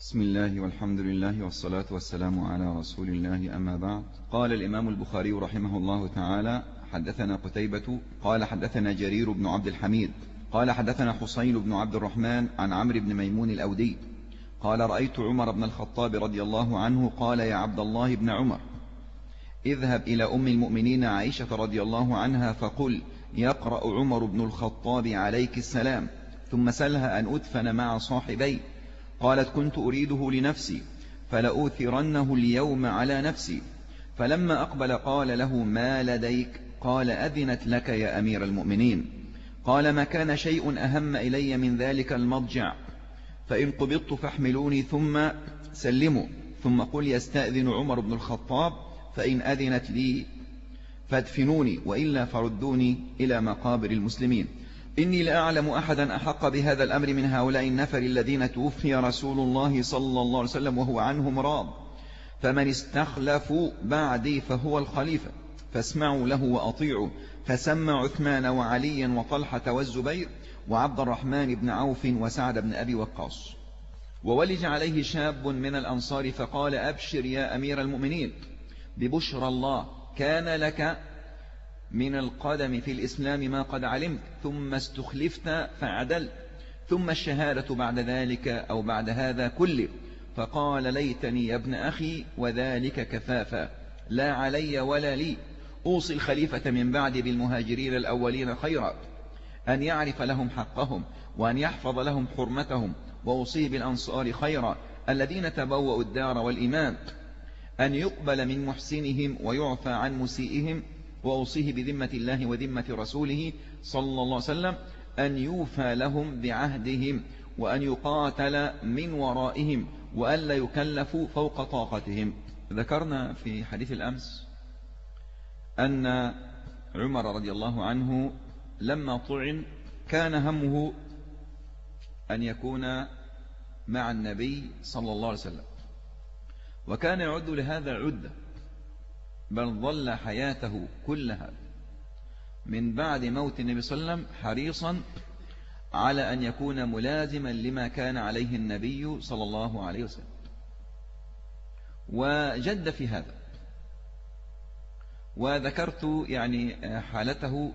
بسم الله والحمد لله والصلاة والسلام على رسول الله، أما بعد. قال الإمام البخاري رحمه الله تعالى: حدثنا قتيبة قال حدثنا جرير بن عبد الحميد قال حدثنا حسين بن عبد الرحمن عن عمرو بن ميمون الأودي قال: رأيت عمر بن الخطاب رضي الله عنه قال: يا عبد الله بن عمر، اذهب إلى أم المؤمنين عائشة رضي الله عنها فقل: يقرأ عمر بن الخطاب عليك السلام، ثم سلها أن أدفن مع صاحبي. قالت: كنت أريده لنفسي فلأوثرنه اليوم على نفسي. فلما أقبل قال له: ما لديك؟ قال: أذنت لك يا أمير المؤمنين. قال: ما كان شيء أهم إلي من ذلك المضجع، فإن قبضت فاحملوني ثم سلموا، ثم قل: يستأذن عمر بن الخطاب، فإن أذنت لي فادفنوني، وإلا فردوني إلى مقابر المسلمين. إني لأعلم أحدا أحق بهذا الأمر من هؤلاء النفر الذين توفي رسول الله صلى الله عليه وسلم وهو عنهم راض، فمن استخلفوا بعدي فهو الخليفة، فاسمعوا له وأطيعوا. فسمى عثمان وعليا وطلحة والزبير وعبد الرحمن بن عوف وسعد بن أبي وقاص. وولج عليه شاب من الأنصار فقال: أبشر يا أمير المؤمنين ببشرى الله، كان لك من القدم في الإسلام ما قد علمت، ثم استخلفت فعدلت، ثم الشهادة بعد ذلك أو بعد هذا كله. فقال: ليتني يا ابن أخي وذلك كفافا، لا علي ولا لي. أوصي الخليفة من بعد بالمهاجرين الأولين خيرا، أن يعرف لهم حقهم وأن يحفظ لهم حرمتهم، وأوصي بالأنصار خيرا الذين تبوأوا الدار والإيمان، أن يقبل من محسنهم ويعفى عن مسيئهم. وأوصيه بذمة الله وذمة رسوله صلى الله عليه وسلم أن يوفى لهم بعهدهم، وأن يقاتل من ورائهم، وألا يكلفوا فوق طاقتهم. ذكرنا في حديث الأمس أن عمر رضي الله عنه لما طعن كان همه أن يكون مع النبي صلى الله عليه وسلم، وكان يعد لهذا عدة، بل ظل حياته كلها من بعد موت النبي صلى الله عليه وسلم حريصا على أن يكون ملازما لما كان عليه النبي صلى الله عليه وسلم، وجد في هذا. وذكرت يعني حالته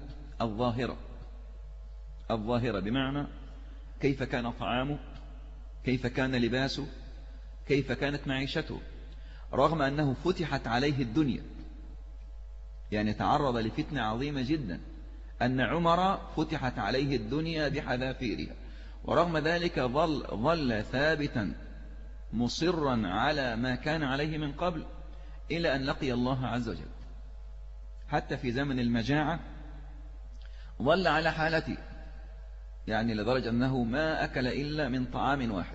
الظاهرة بمعنى كيف كان طعامه، كيف كان لباسه، كيف كانت معيشته، رغم أنه فتحت عليه الدنيا، يعني تعرض لفتنة عظيمة جدا، أن عمر فتحت عليه الدنيا بحذافيرها، ورغم ذلك ظل ثابتا مصرا على ما كان عليه من قبل إلى أن لقي الله عز وجل. حتى في زمن المجاعة ظل على حالته، يعني لدرجة أنه ما أكل إلا من طعام واحد،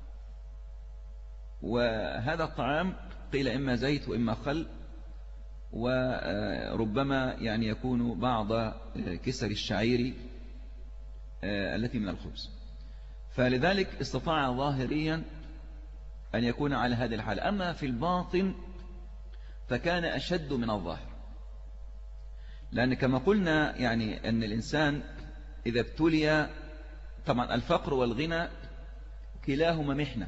وهذا الطعام قيل إما زيت وإما خل، وربما يعني يكون بعض كسر الشعير التي من الخبز. فلذلك استطاع ظاهريا أن يكون على هذه الحال. أما في الباطن فكان أشد من الظاهر، لأن كما قلنا يعني أن الإنسان إذا ابتلي، طبعا الفقر والغنى كلاهما محنة،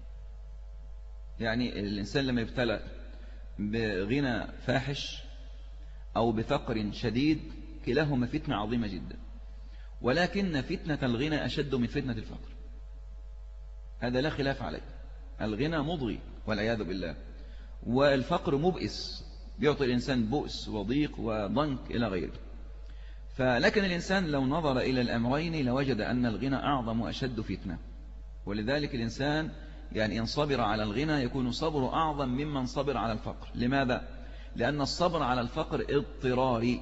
يعني الإنسان لما يبتلى بغنى فاحش أو بفقر شديد كلاهما فتنة عظيمة جدا، ولكن فتنة الغنى أشد من فتنة الفقر، هذا لا خلاف عليه. الغنى مضغي والعياذ بالله، والفقر مبئس، بيعطي الإنسان بؤس وضيق وضنك إلى غيره. فلكن الإنسان لو نظر إلى الأمرين لوجد أن الغنى أعظم وأشد فتنة، ولذلك الإنسان يعني إن صبر على الغنى يكون صبر أعظم ممن صبر على الفقر. لماذا؟ لأن الصبر على الفقر اضطراري،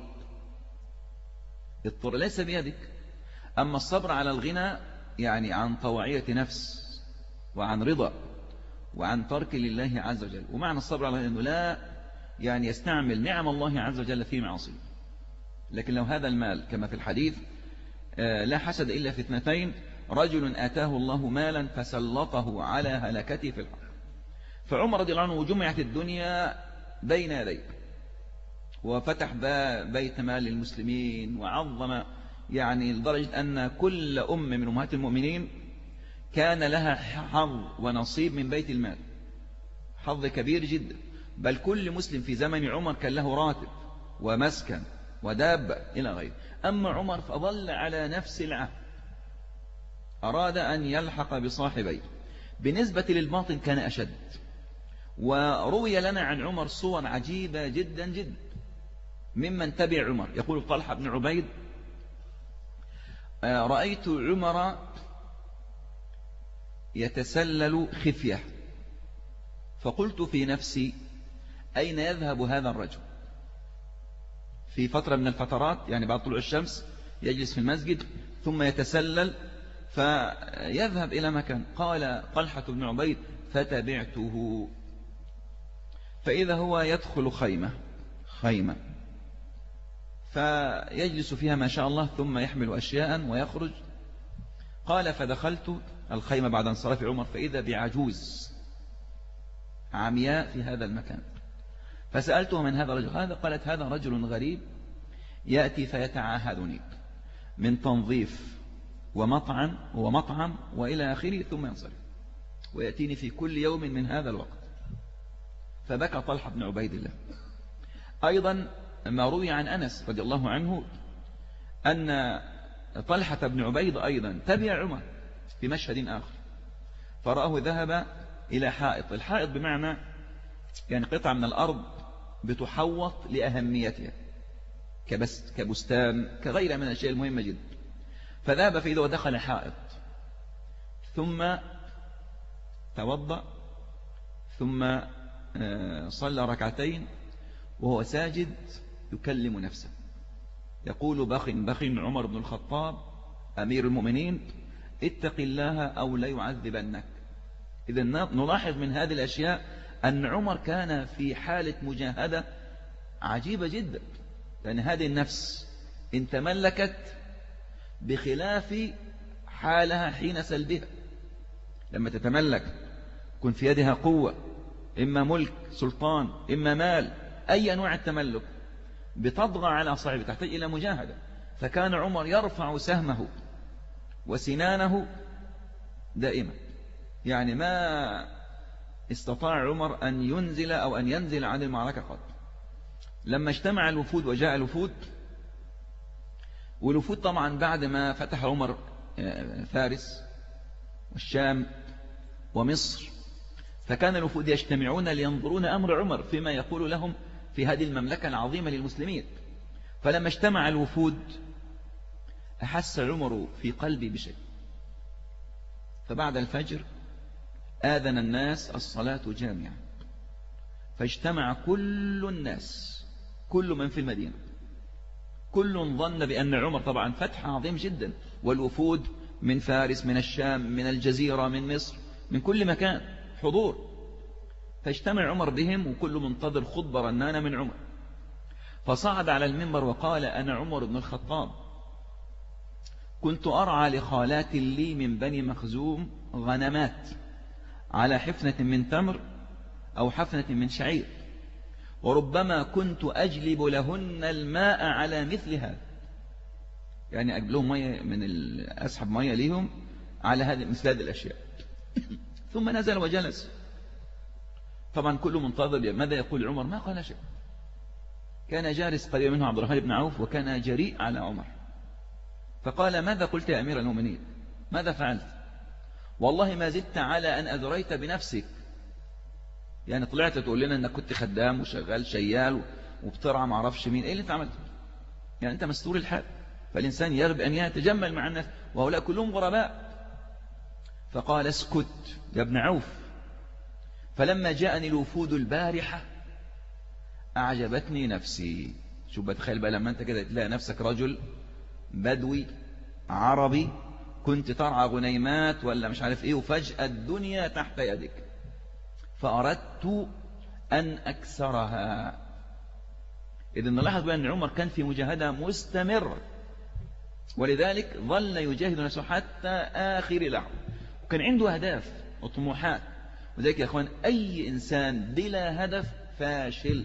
ليس بيدك. أما الصبر على الغنى يعني عن طوعية نفس وعن رضا وعن ترك لله عز وجل. ومعنى الصبر على أنه لا يعني يستعمل نعم الله عز وجل في معصيه. لكن لو هذا المال كما في الحديث لا حسد إلا في اثنتين: رجل آتاه الله مالا فسلطه على هلكته في الحق. فعمر رضي الله عنه جمعت الدنيا بين يديه، وفتح بيت مال للمسلمين، وعظم يعني لدرجة أن كل أم من أمهات المؤمنين كان لها حظ ونصيب من بيت المال، حظ كبير جدا، بل كل مسلم في زمن عمر كان له راتب ومسكن ودابة إلى غيره. أما عمر فظل على نفس العهد، أراد أن يلحق بصاحبيه. بالنسبة للباطن كان أشد. وروي لنا عن عمر صور عجيبة جدا جدا ممن تبع عمر. يقول طلحة بن عبيد: رأيت عمر يتسلل خفية، فقلت في نفسي: أين يذهب هذا الرجل؟ في فترة من الفترات، يعني بعد طلوع الشمس، يجلس في المسجد ثم يتسلل فيذهب إلى مكان. قال طلحة بن عبيد: فتبعته، فإذا هو يدخل خيمة فيجلس فيها ما شاء الله، ثم يحمل أشياء ويخرج. قال: فدخلت الخيمة بعد انصراف عمر، فإذا بعجوز عمياء في هذا المكان، فسألته: من هذا الرجل؟ هذا قالت: هذا رجل غريب يأتي فيتعاهدني من تنظيف ومطعم وإلى آخره، ثم ينصرف، ويأتيني في كل يوم من هذا الوقت. فبكى طلحة بن عبيد الله. أيضا ما روي عن أنس رضي الله عنه أن طلحة بن عبيد أيضا تبع عمر في مشهد آخر، فرآه ذهب إلى حائط. الحائط بمعنى يعني قطعة من الأرض بتحوط لأهميتها، كبستان كغيرها من الأشياء المهمة جدا. فذهب فإذا ودخل حائط، ثم توضأ، ثم صلى ركعتين وهو ساجد يكلم نفسه، يقول: بخ عمر بن الخطاب أمير المؤمنين، اتق الله أو لا يعذبنك. إذا نلاحظ من هذه الأشياء أن عمر كان في حالة مجاهدة عجيبة جدا، لأن هذه النفس إن تملكت بخلاف حالها حين سلبها. لما تتملك كن في يدها قوة، إما ملك سلطان إما مال، أي أنواع التملك، بتضغى على صاحبه، تحتاج إلى مجاهدة. فكان عمر يرفع سهمه وسنانه دائما، يعني ما استطاع عمر أن ينزل أو أن ينزل عن المعركة قط. لما اجتمع الوفود وجاء الوفود، والوفود طبعا بعد ما فتح عمر فارس والشام ومصر، فكان الوفود يجتمعون لينظرون أمر عمر فيما يقول لهم في هذه المملكة العظيمة للمسلمين. فلما اجتمع الوفود أحس عمر في قلبي بشيء، فبعد الفجر آذن الناس الصلاة جامعة، فاجتمع كل الناس، كل من في المدينة، كل ظن بأن عمر طبعا فتح عظيم جدا، والوفود من فارس من الشام من الجزيرة من مصر من كل مكان حضور. فاجتمع عمر بهم وكل منتظر خطبة رنانة من عمر. فصعد على المنبر وقال: أنا عمر بن الخطاب، كنت أرعى لخالات لي من بني مخزوم غنمات على حفنة من تمر أو حفنة من شعير، وربما كنت أجلب لهن الماء على مثل هذا، يعني أجيب لهم مية أسحب مية ليهم على مثل هذه الأشياء. ثم نزل وجلس. طبعا كل منتظر ماذا يقول عمر، ما قال شيء. كان جالس قريب منه عبد الرحمن بن عوف، وكان جريء على عمر. فقال: ماذا قلت يا أمير المؤمنين؟ ماذا فعلت؟ والله ما زدت على أن أدريت بنفسك، يعني طلعت تقول لنا أنك كنت خدام وشغال شيال وبترعى ما عرفش مين. إيه اللي أنت عملته؟ يعني أنت مستور الحال، فالإنسان يرب أن يتجمل مع الناس وهؤلاء كلهم غرباء. فقال: اسكت يا ابن عوف، فلما جاءني الوفود البارحة أعجبتني نفسي. شو بتخيل بقى لما أنت كده تلاقي نفسك رجل بدوي عربي كنت ترعى غنيمات ولا مش عارف إيه، وفجأة الدنيا تحت يدك، فأردت أن أكسرها. إذن نلاحظ بأن عمر كان في مجاهدة مستمرة، ولذلك ظل يجاهد نفسه حتى آخر لحظة، وكان عنده أهداف وطموحات. وذلك يا أخوان أي إنسان بلا هدف فاشل،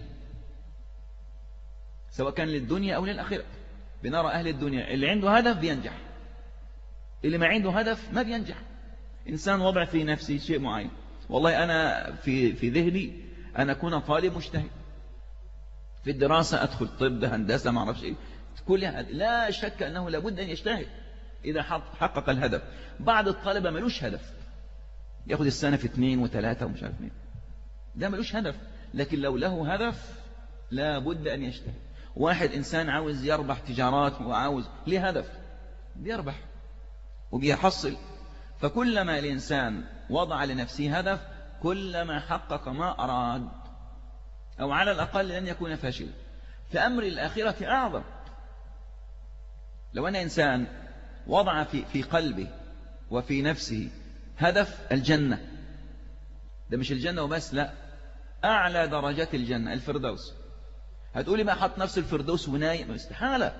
سواء كان للدنيا أو للآخرة. بنرى أهل الدنيا اللي عنده هدف بينجح، اللي ما عنده هدف ما بينجح. إنسان وضع في نفسي شيء معين، والله أنا في ذهني أن أكون طالب مجتهد في الدراسة، أدخل طب هندسة ما أعرفش إيه، كل لا شك أنه لابد أن يجتهد إذا حقق الهدف. بعض الطلبة ملوش هدف، يأخذ السنة في 2 و3 ومش عارف مين، ده ملوش هدف. لكن لو له هدف لابد أن يجتهد. واحد إنسان عاوز يربح تجارات وعاوز ليه هدف، بيربح وبيحصل. فكلما الإنسان وضع لنفسه هدف كلما حقق ما أراد، أو على الأقل لن يكون فاشلا. فأمر الآخرة أعظم. لو أن إنسان وضع في قلبه وفي نفسه هدف الجنة، ده مش الجنة وبس، لا، أعلى درجات الجنة الفردوس. هتقولي ما حط نفس الفردوس ونايم، استحالة.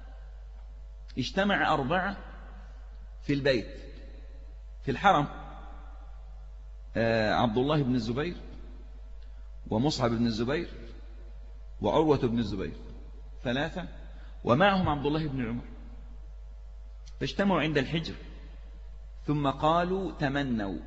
اجتمع 4 في البيت في الحرم، عبد الله بن الزبير ومصعب بن الزبير وعروة بن الزبير 3، ومعهم عبد الله بن عمر، فاجتمعوا عند الحجر ثم قالوا تمنوا.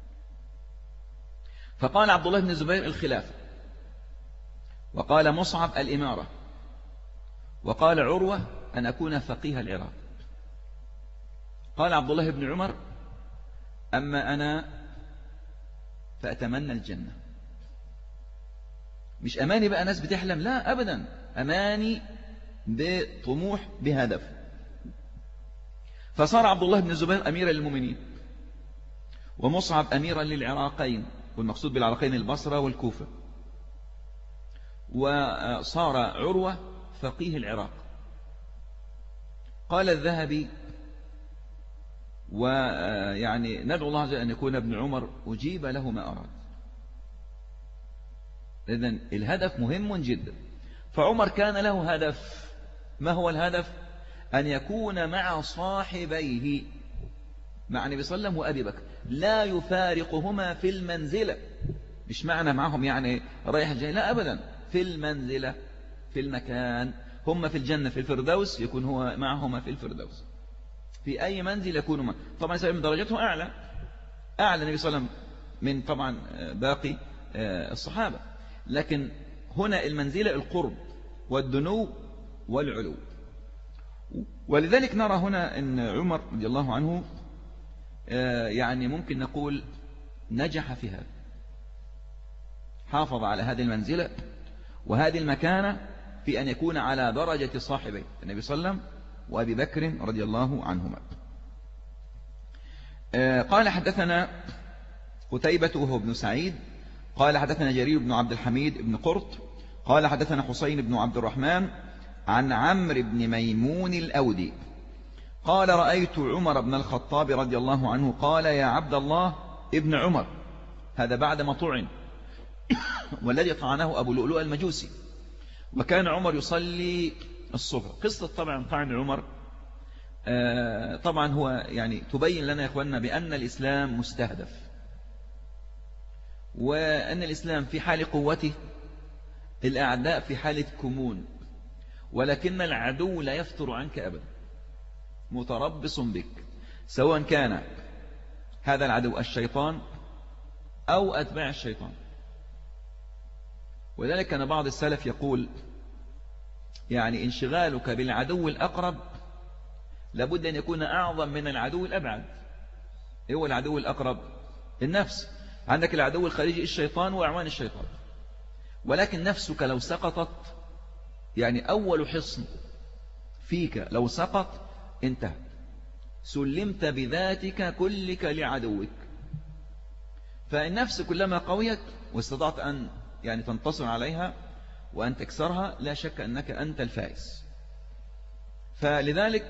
فقال عبد الله بن الزبير الخلافة، وقال مصعب الإمارة، وقال عروة أن أكون فقيه العراق. قال عبد الله بن عمر أما أنا فأتمنى الجنة. مش أماني بقى ناس بتحلم، لا أبدا، أماني بطموح بهدف. فصار عبد الله بن الزبير أميرا للمؤمنين، ومصعب أميرا للعراقين، والمقصود بالعراقين البصرة والكوفة، وصار عروة فقيه العراق. قال الذهبي ويعني ندعو الله عز وجل أن يكون ابن عمر أجيب له ما أراد. إذن الهدف مهم جدا. فعمر كان له هدف. ما هو الهدف؟ أن يكون مع صاحبيه، مع النبي صلى الله عليه وسلم وأبي بكر، لا يفارقهما في المنزلة. مش معنى معهم يعني رايح الجنة، لا أبدا، في المنزلة، في المكان. هم في الجنة في الفردوس، يكون هو معهما في الفردوس. في أي منزل يكون معه. طبعا من درجته أعلى النبي صلى الله عليه وسلم من طبعا باقي الصحابة. لكن هنا المنزلة القرب والدنو والعلو. ولذلك نرى هنا أن عمر رضي الله عنه يعني ممكن نقول نجح في هذا، حافظ على هذه المنزلة وهذه المكانة في أن يكون على درجة صاحبي النبي صلى الله عليه وسلم وأبي بكر رضي الله عنهما. قال حدثنا قتيبة وهو ابن سعيد قال حدثنا جرير بن عبد الحميد بن قرط قال حدثنا حسين بن عبد الرحمن عن عمرو بن ميمون الأودي قال رأيت عمر بن الخطاب رضي الله عنه قال يا عبد الله ابن عمر، هذا بعد ما طعن والذي طعنه أبو لؤلؤ المجوسي، وكان عمر يصلي الصبح. قصة طبعا طعن عمر طبعا هو يعني تبين لنا يا إخواننا بأن الإسلام مستهدف، وأن الإسلام في حال قوته، الأعداء في حالة كمون، ولكن العدو لا يفتر عنك أبدا، متربص بك، سواء كان هذا العدو الشيطان أو أتباع الشيطان. ولذلك كان بعض السلف يقول يعني انشغالك بالعدو الأقرب لابد أن يكون أعظم من العدو الأبعد. إيه هو العدو الأقرب؟ النفس. عندك العدو الخارجي الشيطان وأعوان الشيطان، ولكن نفسك لو سقطت، يعني أول حصن فيك لو سقط انتهى، سلمت بذاتك كلك لعدوك. فالنفس كلما قويت واستطعت أن يعني تنتصر عليها وأن تكسرها، لا شك أنك أنت الفائز. فلذلك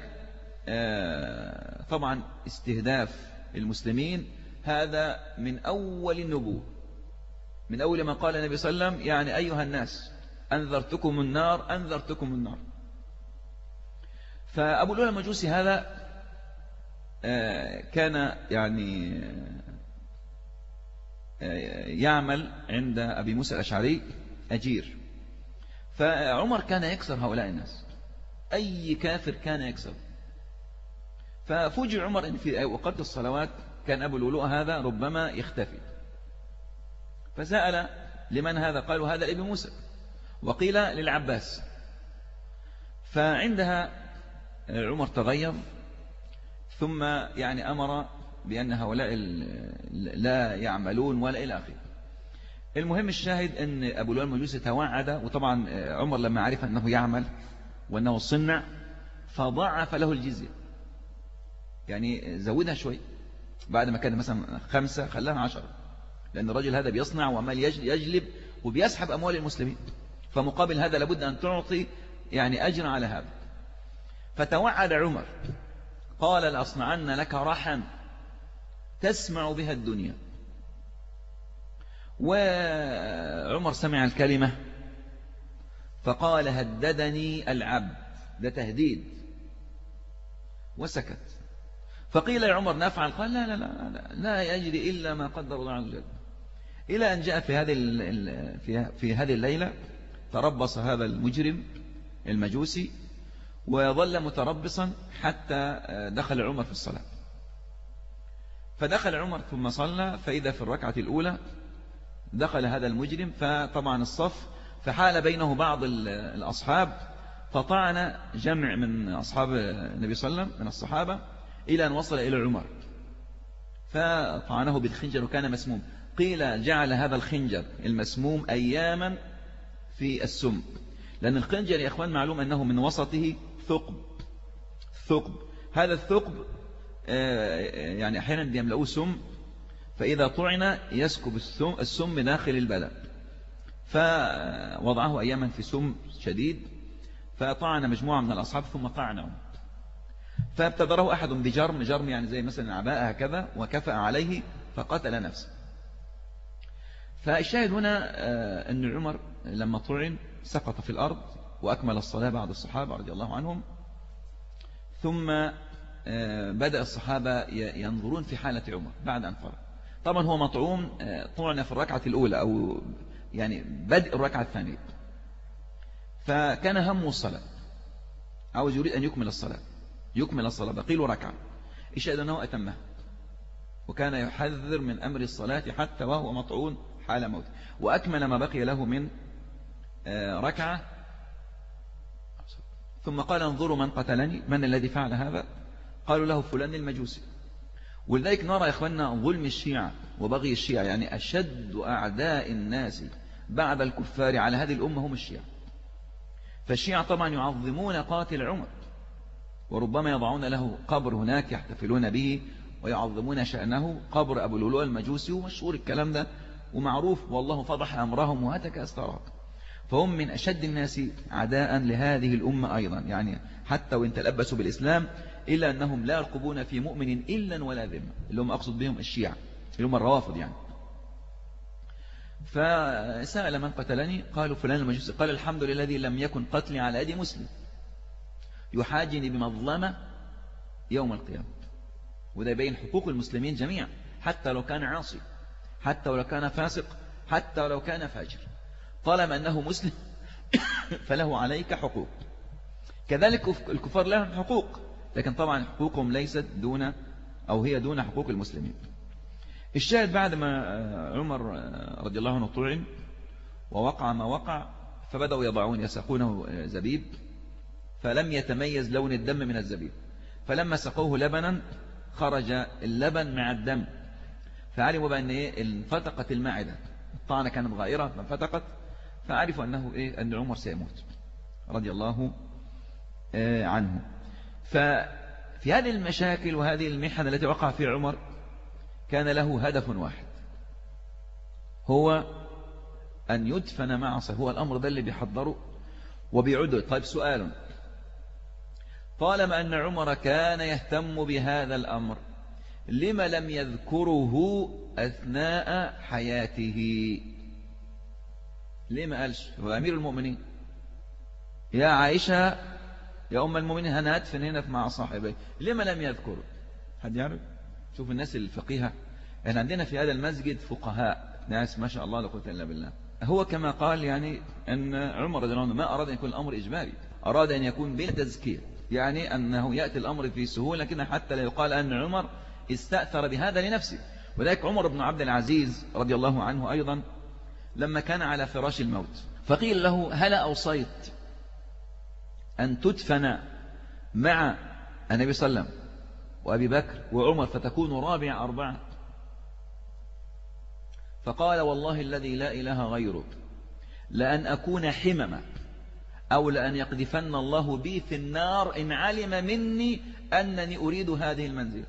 طبعا استهداف المسلمين هذا من أول النبوة، من أول ما قال النبي صلى الله عليه وسلم يعني أيها الناس أنذرتكم النار أنذرتكم النار. فأبو لؤلؤ المجوسي هذا كان يعني يعمل عند أبي موسى الأشعري أجير، فعمر كان يكسر هؤلاء الناس، أي كافر كان يكسر. ففوجئ عمر إن في أوقات الصلوات كان أبو اللؤلؤ هذا ربما يختفي. فسأل لمن هذا؟ قالوا هذا لابن موسى، وقيل للعباس. فعندها عمر تغير، ثم يعني أمر بأن هؤلاء لا يعملون ولا إلى آخره. المهم الشاهد أن أبو اللؤلؤ المجوسي توعد، وطبعا عمر لما عرف أنه يعمل وأنه صنع فضاعف له الجزية، يعني زودها شوي، بعد ما كان مثلا 5 خلاها 10، لأن الرجل هذا بيصنع وعمال يجلب وبيسحب أموال المسلمين، فمقابل هذا لابد أن تعطي يعني أجر على هذا. فتوعد عمر قال لأصنعن لك رحا تسمع بها الدنيا. وعمر سمع الكلمة فقال هددني العبد، ده تهديد، وسكت. فقيل يا عمر نفعل؟ قال لا لا لا لا يجري إلا ما قدر الله عز وجل. إلى أن جاء في هذه الليلة تربص هذا المجرم المجوسي وظل متربصا حتى دخل عمر في الصلاة. فدخل عمر ثم صلى، فإذا في الركعة الأولى دخل هذا المجرم، فطبعا الصف، فحال بينه بعض الأصحاب، فطعن جمع من أصحاب النبي صلى الله عليه وسلم من الصحابة إلى أن وصل إلى عمر، فطعنه بالخنجر وكان مسموم. قيل جعل هذا الخنجر المسموم أياما في السم، لأن الخنجر يا إخوان معلوم أنه من وسطه ثقب. هذا الثقب يعني أحيانا بيملؤوه سم، فإذا طعن يسكب السم داخل البدن، فوضعه أياما في سم شديد، فطعن مجموعة من الأصحاب ثم طعنهم، فابتدره أحد بجرم يعني زي مثلا عباءة هكذا، وكفأ عليه فقتل نفسه. فالشاهد هنا أن عمر لما طعن سقط في الأرض وأكمل الصلاة بعد الصحابة رضي الله عنهم. ثم بدأ الصحابة ينظرون في حالة عمر بعد أن فرغ. طبعا هو مطعوم، طعن في الركعة الأولى أو يعني بدء الركعة الثانية، فكان همه الصلاة، عاوز يريد أن يكمل الصلاة بقي له ركعة، الشاهد أنه أتمها، وكان يحذر من أمر الصلاة حتى وهو مطعون حال موت، وأكمل ما بقي له من ركعة. ثم قال انظروا من قتلني، من الذي فعل هذا؟ قالوا له فلان المجوسي. ولذلك نرى يا إخواننا ظلم الشيعة وبغي الشيعة، يعني أشد أعداء الناس بعد الكفار على هذه الأمة هم الشيعة. فالشيعة طبعا يعظمون قاتل عمر، وربما يضعون له قبر هناك يحتفلون به ويعظمون شأنه، قبر أبو اللؤلؤ المجوسي، ومشهور الكلام ده ومعروف، والله فضح أمرهم وهتك أستارهم. فهم من أشد الناس عداء لهذه الأمة أيضا، يعني حتى وإن تلبسوا بالإسلام إلا أنهم لا يرقبون في مؤمن إلا ولا ذمة، اللي هم أقصد بهم الشيعة اللي هم الروافض يعني. فسأل من قتلني؟ قالوا فلان المجوسي. قال الحمد لله الذي لم يكن قتلي على يد مسلم يحاجني بمظلمة يوم القيامة. وده يبين حقوق المسلمين جميعا، حتى لو كان عاصي، حتى ولو كان فاسق، حتى ولو كان فاجر، طالما أنه مسلم فله عليك حقوق. كذلك الكفار لهم حقوق، لكن طبعا حقوقهم ليست دون أو هي دون حقوق المسلمين. الشاهد بعد ما عمر رضي الله عنه طعن ووقع ما وقع، فبدأوا يسقونه زبيب، فلم يتميز لون الدم من الزبيب، فلما سقوه لبنا خرج اللبن مع الدم، فعلموا بأن انفتقت المعدة، الطعنة كانت غائرة فانفتقت، فعرفوا أنه أن عمر سيموت رضي الله عنه. ففي هذه المشاكل وهذه المحن التي وقع فيها عمر كان له هدف واحد، هو أن يدفن مع صاحبه. هو الأمر ده اللي بيحضره وبيعده. طيب سؤال، طالما أن عمر كان يهتم بهذا الأمر، لما لم يذكره أثناء حياته؟ لما قالش هو أمير المؤمنين يا عائشة يا أم المؤمنين أنا أدفن هنا مع صاحبي، لما لم يذكره؟ حد يعرف؟ شوف الناس الفقيهة، يعني عندنا في هذا المسجد فقهاء ناس ما شاء الله لا قوة إلا بالله. هو كما قال يعني أن عمر رضي الله عنه ما أراد أن يكون الأمر إجباري، أراد أن يكون بلا تزكية، يعني أنه يأتي الأمر في سهولة كده حتى لا يقال أن عمر استأثر بهذا لنفسه. وذلك عمر بن عبد العزيز رضي الله عنه أيضا لما كان على فراش الموت فقيل له: هل أوصيت أن تدفن مع النبي صلى الله عليه وسلم وأبي بكر وعمر فتكون رابع أربعة؟ فقال: والله الذي لا إله غيره لأن أكون حمما أو لأن يقذفن الله بي في النار إن علم مني أنني أريد هذه المنزلة.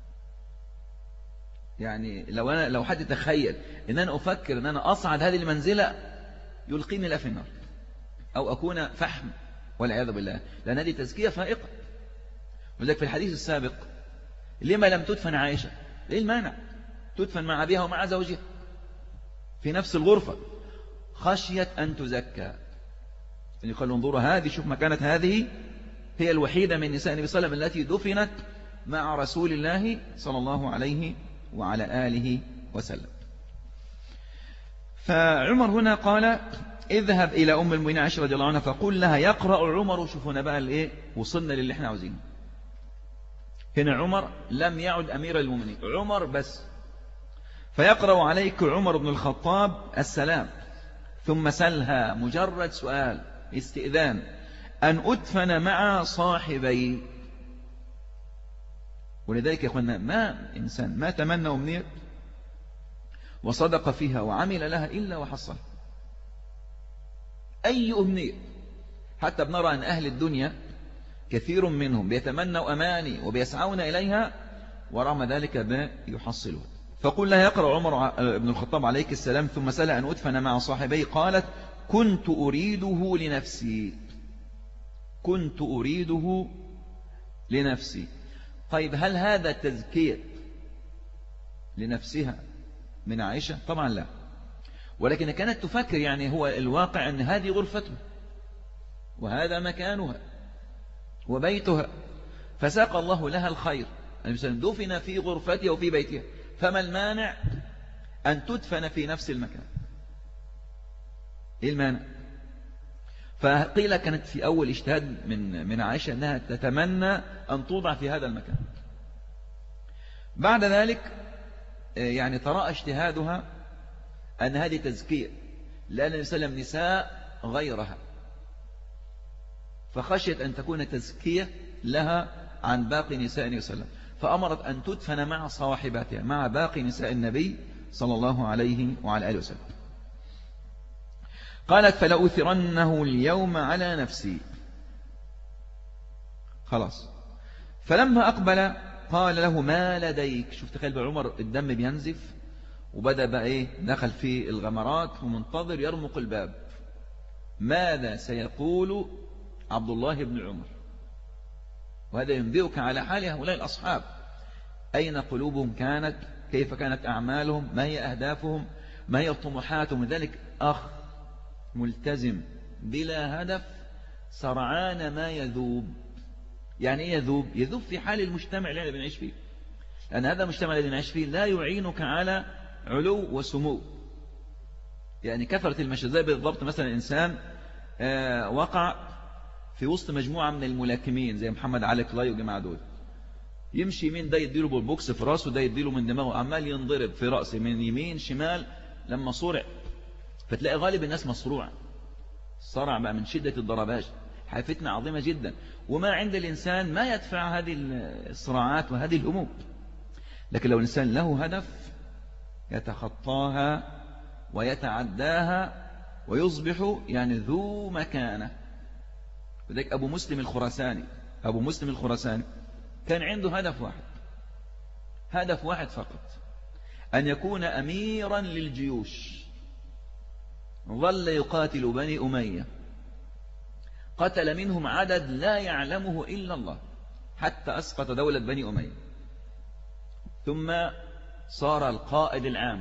يعني لو حد تخيل أن أنا أفكر أن أنا أصعد هذه المنزلة يلقيني لا في النار أو أكون فحم والعياذ بالله، لأن هذه تزكية فائقة. وذلك في الحديث السابق: لما لم تدفن عائشة؟ ليه المانع؟ تدفن مع أبيها ومع زوجها في نفس الغرفة خشية أن تزكى. يعني قالوا: انظروا هذه، شوف مكانت هذه، هي الوحيدة من نساء النبي صلى الله عليه وسلم التي دفنت مع رسول الله صلى الله عليه وعلى آله وسلم. فعمر هنا قال: اذهب إلى أم المؤمنين عائشة رضي الله عنها فقل لها يقرأ عمر. شوفونا بقى الإيه، وصلنا للي احنا عاوزينه. هنا عمر لم يعد أمير المؤمنين، عمر بس. فيقرأ عليك عمر بن الخطاب السلام ثم سلها، مجرد سؤال استئذان، أن أدفن مع صاحبي. ولذلك يا أخوانا ما إنسان ما تمنى أمنية وصدق فيها وعمل لها إلا وحصل أي أمنية. حتى بنرى أن أهل الدنيا كثير منهم بيتمنوا أماني وبيسعون إليها ورغم ذلك بيحصلها. فقل لها يقرأ عمر بن الخطاب عليك السلام ثم سأل أن أدفن مع صاحبي. قالت: كنت أريده لنفسي، كنت أريده لنفسي. طيب هل هذا تزكية لنفسها من عائشة؟ طبعا لا، ولكن كانت تفكر يعني هو الواقع أن هذه غرفته وهذا مكانها وبيتها، فساق الله لها الخير. دفن في غرفتها وفي بيتها، فما المانع أن تدفن في نفس المكان؟ إيه المانع؟ فقيل كانت في أول اجتهاد من عائشة أنها تتمنى أن توضع في هذا المكان. بعد ذلك يعني ترى اجتهادها أن هذه تزكية، لأن النبي صلى الله عليه وسلم نساء غيرها، فخشيت أن تكون تزكية لها عن باقي نساء النبي صلى الله عليه وسلم، فأمرت أن تدفن مع صاحباتها مع باقي نساء النبي صلى الله عليه وعلى آله وسلم. قالت: فلأثرنه اليوم على نفسي. خلاص. فلما أقبل قال له: ما لديك؟ شوف تخيل بقى عمر الدم بينزف وبدأ بقى إيه، دخل في الغمرات ومنتظر يرمق الباب، ماذا سيقول عبد الله بن عمر؟ وهذا ينبئك على حال هؤلاء الأصحاب، أين قلوبهم كانت، كيف كانت أعمالهم، ما هي أهدافهم، ما هي طموحاتهم. لذلك أخ ملتزم بلا هدف سرعان ما يذوب. يعني إيه يذوب؟ يذوب في حال المجتمع اللي بنعيش فيه، لأن هذا المجتمع الذي نعيش فيه لا يعينك على علو وسمو. يعني كثرة المشي زي بالضبط مثلا إنسان وقع في وسط مجموعة من الملاكمين زي محمد علي كلاي وجماعة دول، يمشي يمين ده يديله بالبوكس في راسه، ده يديله من دماغه، عمال ينضرب في رأسه من يمين شمال لما صرع. فتلاقي غالب الناس مصروع، صرع بقى من شدة الضربات، فتنة عظيمة جدا، وما عند الإنسان ما يدفع هذه الصراعات وهذه الأمور. لكن لو الإنسان له هدف يتخطاها ويتعداها ويصبح يعني ذو مكانة. وذلك أبو مسلم الخراساني كان عنده هدف واحد فقط، أن يكون أميرا للجيوش. ظل يقاتل بني أمية، قتل منهم عدد لا يعلمه إلا الله حتى أسقط دولة بني أمية، ثم صار القائد العام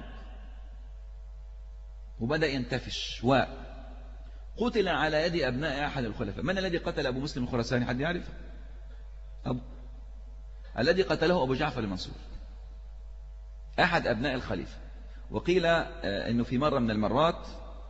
وبدأ ينتفش وقتل على يد أبناء أحد الخلفاء. من الذي قتل أبو مسلم الخراساني؟ حد يعرف؟ الذي قتله أبو جعفر المنصور أحد أبناء الخليفة. وقيل أنه في مرة من المرات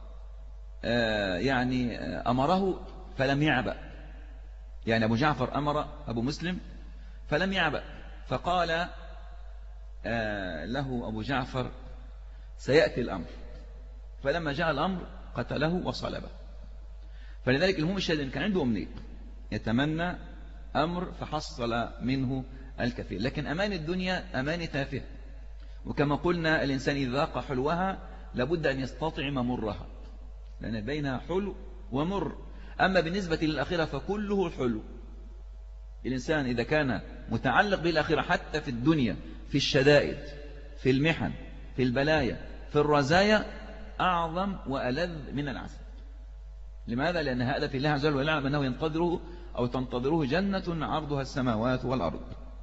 يعني أمره فلم يعبأ، يعني أبو جعفر أمر أبو مسلم فلم يعبأ، فقال له أبو جعفر سيأتي الأمر، فلما جاء الأمر قتله وصلبه. فلذلك المهم الشاهد إن كان عنده أمنية يتمنى أمر فحصل منه الكثير، لكن أمان الدنيا أمان تافه، وكما قلنا الإنسان إذا ذاق حلوها لابد أن يستطعم مرها، لأن بينها حلو ومر. أما بالنسبة للآخرة فكله حلو. الإنسان إذا كان متعلق بالآخرة حتى في الدنيا، في الشدائد، في المحن، في البلايا، في الرزايا، أعظم وألذ من العسل. لماذا؟ لأن هذا في الله عز وجل ويعلم أنه ينتظره أو تنتظره جنة عرضها السماوات والأرض.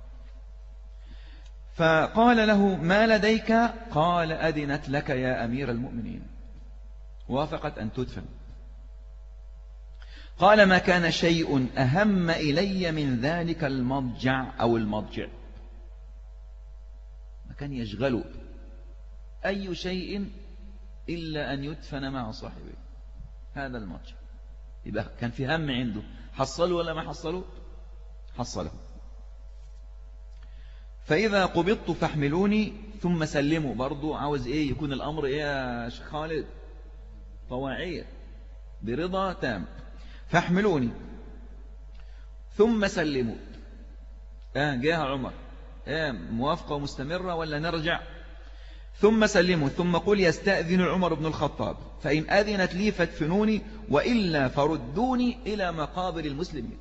فقال له ما لديك؟ قال أذنت لك يا أمير المؤمنين، وافقت أن تدفن. قال ما كان شيء أهم إلي من ذلك المضجع أو المضجع، ما كان يشغله أي شيء إلا أن يدفن مع صاحبه، هذا المضجع. يبقى كان في هم عنده، حصله ولا ما حصله؟ حصله. فإذا قبضت فاحملوني ثم سلموا. برضو عاوز إيه يكون الأمر إيه يا شيخ خالد؟ طواعية برضا تام. فاحملوني ثم سلموا. جاء عمر، موافقة ومستمرة ولا نرجع؟ ثم سلموا. ثم قل يستأذن عمر بن الخطاب فإن أذنت لي فادفنوني وإلا فردوني إلى مقابر المسلمين.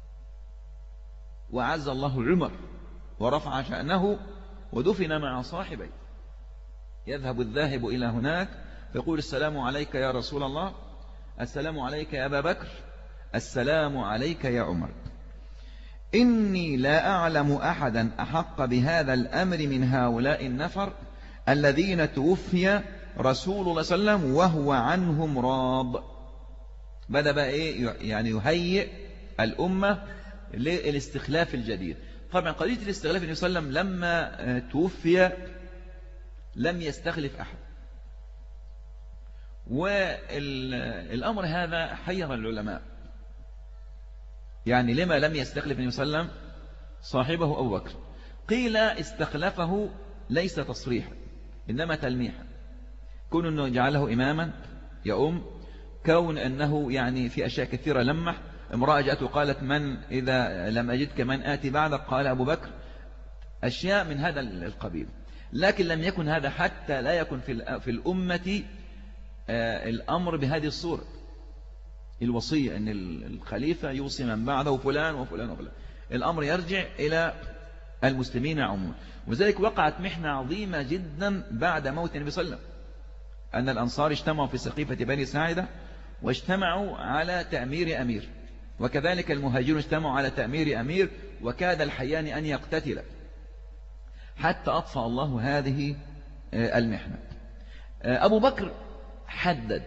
وعز الله عمر ورفع شأنه ودفن مع صاحبيه. يذهب الذاهب إلى هناك فيقول السلام عليك يا رسول الله، السلام عليك يا أبا بكر، السلام عليك يا عمر. إني لا أعلم أحدا أحق بهذا الأمر من هؤلاء النفر الذين توفي رسول الله صلى الله عليه وسلم وهو عنهم راض. بدأ بقى إيه يعني يهيئ الأمة للاستخلاف الجديد. طبعا قضية الاستخلاف النبي صلى الله عليه وسلم لما توفي لم يستخلف أحد، والأمر هذا حير العلماء. يعني لما لم يستخلف النبي صلى الله عليه وسلم صاحبه أبو بكر؟ قيل استخلفه ليس تصريحا إنما تلميحا، كون أنه جعله إماما يؤم، كون أنه يعني في أشياء كثيرة لمح. امرأة جاءت وقالت من إذا لم أجدك من آتي بعدك؟ قال أبو بكر. أشياء من هذا القبيل. لكن لم يكن هذا حتى لا يكن في الأمة الأمر بهذه الصورة، الوصية أن الخليفة يوصي من بعده فلان وفلان وفلان. الأمر يرجع إلى المسلمين عموما. وذلك وقعت محنة عظيمة جدا بعد موت النبي صلى الله عليه وسلم، أن الأنصار اجتمعوا في سقيفة بني ساعدة واجتمعوا على تأمير أمير، وكذلك المهاجرون اجتمعوا على تأمير أمير، وكاد الحيان أن يقتتل حتى أطفأ الله هذه المحنة. أبو بكر حدد،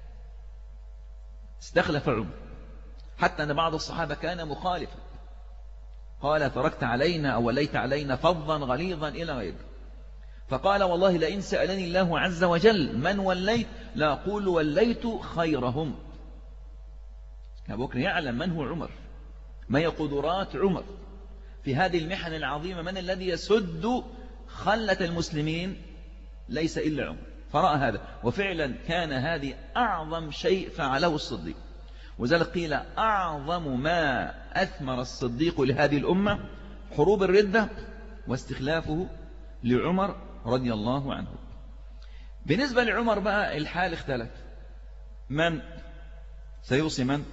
استخلف عمر، حتى أن بعض الصحابة كان مخالفا، قال تركت علينا أو وليت علينا فظا غليظا إلى غيره. فقال والله لئن سألني الله عز وجل من وليت لا أقول وليت خيرهم. أبو بكر يعلم من هو عمر، ما هي قدرات عمر في هذه المحن العظيمة، من الذي يسد خلة المسلمين؟ ليس إلا عمر. فرأى هذا، وفعلا كان هذه أعظم شيء فعله الصديق. وذلك قيل أعظم ما أثمر الصديق لهذه الأمة حروب الردة واستخلافه لعمر رضي الله عنه. بالنسبة لعمر بقى الحال اختلف، من سيوصي من؟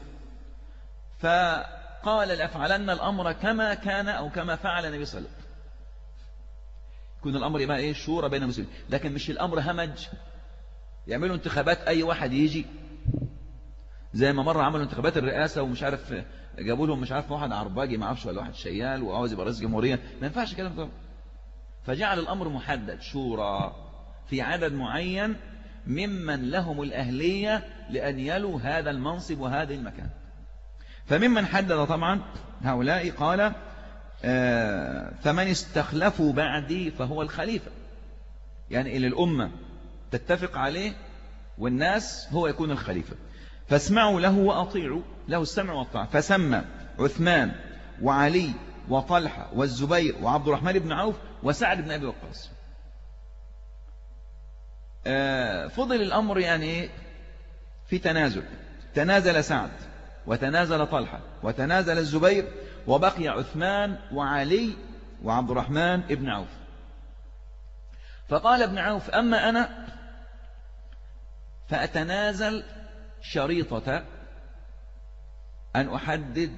فقال لأفعلن الأمر كما كان أو كما فعل النبي صلى الله عليه وسلم. يكون الأمر يبقى إيه؟ شورى بين المسلمين، لكن مش الأمر همج يعملوا انتخابات أي واحد يجي، زي ما مرة عملوا انتخابات الرئاسة ومش عارف جابوا لهم مش عارف واحد عرباجي ما عرفش ولا واحد شيال وعاوز يبقى رئيس جمهورية. ما ينفعش كلام ده. فجعل الأمر محدد، شورى في عدد معين ممن لهم الأهلية لأن يلوا هذا المنصب وهذا المكان. فممن حدد طبعا هؤلاء قال فمن استخلفوا بعدي فهو الخليفة، يعني إلى الأمة تتفق عليه والناس هو يكون الخليفة. فاسمعوا له وأطيعوا، له السمع والطاعة. فسمى عثمان وعلي وطلحة والزبير وعبد الرحمن بن عوف وسعد بن أبي وقاص. فضل الأمر يعني في تنازل، تنازل سعد وتنازل طلحة وتنازل الزبير، وبقي عثمان وعلي وعبد الرحمن بن عوف. فقال ابن عوف: أما أنا فأتنازل شريطة أن أحدد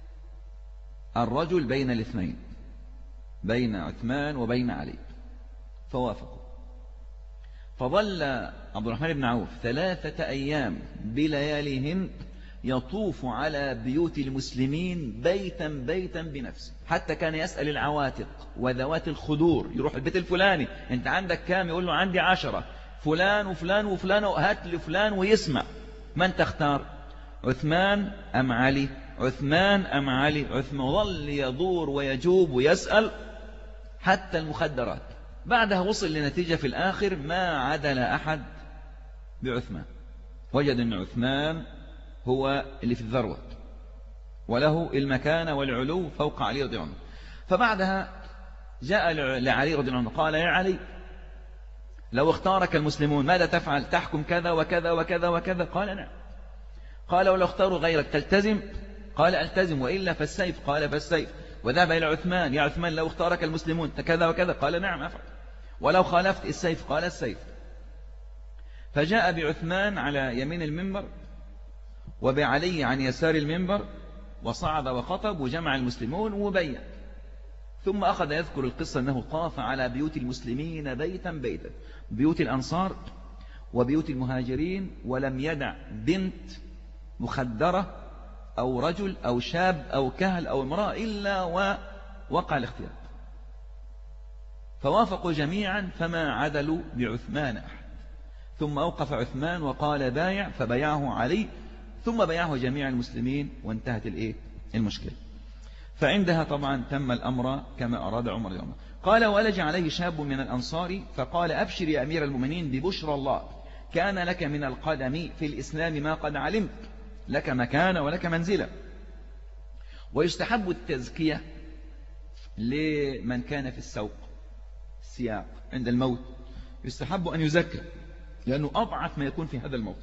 الرجل بين الاثنين، بين عثمان وبين علي. فوافقوا. فظل عبد الرحمن بن عوف 3 أيام بلياليهن يطوف على بيوت المسلمين بيتا بيتا بنفسه، حتى كان يسأل العواتق وذوات الخدور، يروح البيت الفلاني: أنت عندك كام؟ يقول له: عندي 10، فلان وفلان وفلان، وهات لي فلان ويسمع. من تختار؟ عثمان أم علي؟ عثمان أم علي؟ عثمان. وظل يدور ويجوب ويسأل حتى المخدرات. بعدها وصل لنتيجة في الآخر ما عدل أحد بعثمان، وجد أن عثمان هو اللي في الذروة وله المكانة والعلو فوق علي رضي الله عنه. فبعدها جاء لعلي رضي الله عنه قال: يا علي، لو اختارك المسلمون ماذا تفعل؟ تحكم كذا وكذا وكذا وكذا. قال: نعم. قال: ولو اختاروا غيرك تلتزم؟ قال: ألتزم، وإلا فالسيف. قال: فالسيف. وذهب إلى عثمان: يا عثمان، لو اختارك المسلمون كذا وكذا. قال: نعم أفعل. ولو خالفت السيف؟ قال: السيف. فجاء بعثمان على يمين المنبر وبعلي عن يسار المنبر، وصعد وخطب وجمع المسلمون وبين. ثم أخذ يذكر القصة أنه طاف على بيوت المسلمين بيتا بيتا، بيوت الأنصار وبيوت المهاجرين، ولم يدع بنت مخدرة أو رجل أو شاب أو كهل أو امرأة إلا ووقع الاختيار. فوافقوا جميعا فما عدلوا بعثمان أحد. ثم أوقف عثمان وقال: بايع، فبايعه علي، ثم بايعه جميع المسلمين، وانتهت المشكلة. فعندها طبعا تم الأمر كما أراد عمر يوم. قال: ولج عليه شاب من الأنصار فقال: أبشر يا أمير المؤمنين ببشرى الله، كان لك من القدم في الإسلام ما قد علمت، لك مكانة ولك منزلة. ويستحب التزكية لمن كان في السياق عند الموت، يستحب أن يزكى، لأنه أضعف ما يكون في هذا الموت.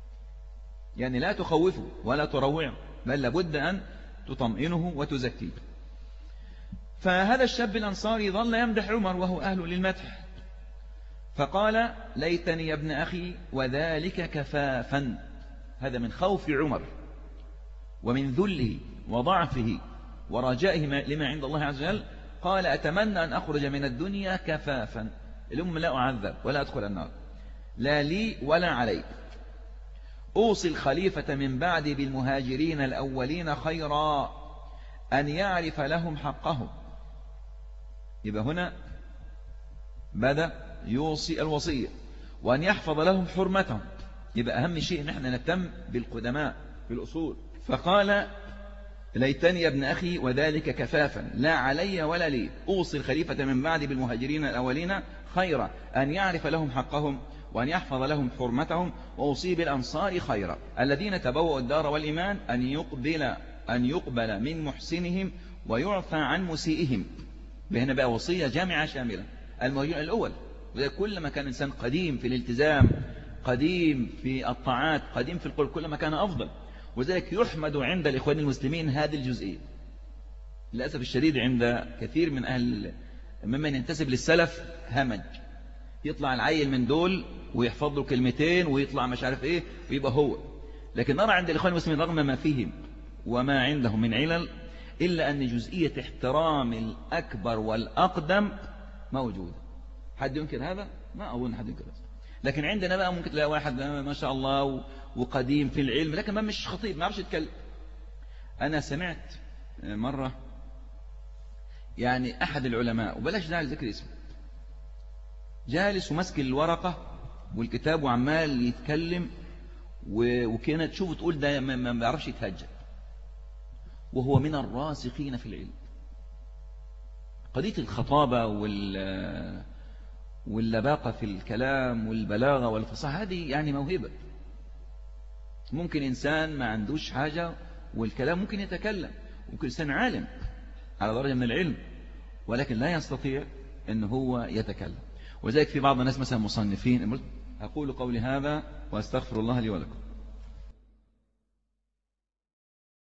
يعني لا تخوفه ولا تروعه، بل لابد أن تطمئنه وتزكيه. فهذا الشاب الأنصاري ظل يمدح عمر وهو أهل للمدح، فقال: ليتني يا ابن أخي وذلك كفافا. هذا من خوف عمر ومن ذله وضعفه ورجائه لما عند الله عز وجل. قال: أتمنى أن أخرج من الدنيا كفافا، الأم لا أعذب ولا أدخل النار، لا لي ولا علي. أوصي الخليفة من بعد بالمهاجرين الأولين خيرا، أن يعرف لهم حقهم. يبقى هنا بدأ يوصي الوصية، وأن يحفظ لهم حرمتهم. يبقى أهم شيء نحن نهتم بالقدماء بالأصول. فقال: ليتني يا ابن أخي وذلك كفافا، لا علي ولا لي. أوصي الخليفة من بعد بالمهاجرين الأولين خيرا، أن يعرف لهم حقهم وأن يحفظ لهم حرمتهم. وأوصي بالأنصار خيرا الذين تبوأوا الدار والإيمان، أن يقبل من محسنهم ويعفى عن مسيئهم. بهنا بقى وصية جامعة شاملة. المهاجرين الأول، كلما كان إنسان قديم في الالتزام، قديم في الطاعات، قديم في القلب، كلما كان أفضل. وذلك يحمد عند الإخوان المسلمين هذه الجزئية. للأسف الشديد عند كثير من ممن ينتسب للسلف همج، يطلع العيل من دول ويحفظ له كلمتين ويطلع مش عارف ايه ويبقى هو. لكن نرى عند الإخوان المسلمين رغم ما فيهم وما عندهم من علل، إلا أن جزئية احترام الأكبر والأقدم موجودة. حد ينكر هذا؟ ما أظن حد ينكر هذا. لكن عندنا بقى ممكن تلاقي واحد ما شاء الله وقديم في العلم، لكن ما مش خطيب، ما عرفش يتكلم. أنا سمعت مرة يعني أحد العلماء، وبلاش داعي لذكر اسمه، جالس ومسك الورقة والكتاب وعمال يتكلم، وكانت تشوف تقول ده ما بيعرفش يتهجى، وهو من الراسخين في العلم. قضية الخطابة واللباقة في الكلام والبلاغة والفصاحة هذه يعني موهبة. ممكن إنسان ما عندوش حاجة والكلام ممكن يتكلم، ممكن إنسان عالم على درجة من العلم، ولكن لا يستطيع أن هو يتكلم. وذلك في بعض الناس مثلا مصنفين، أقول قولي هذا وأستغفر الله لي ولكم.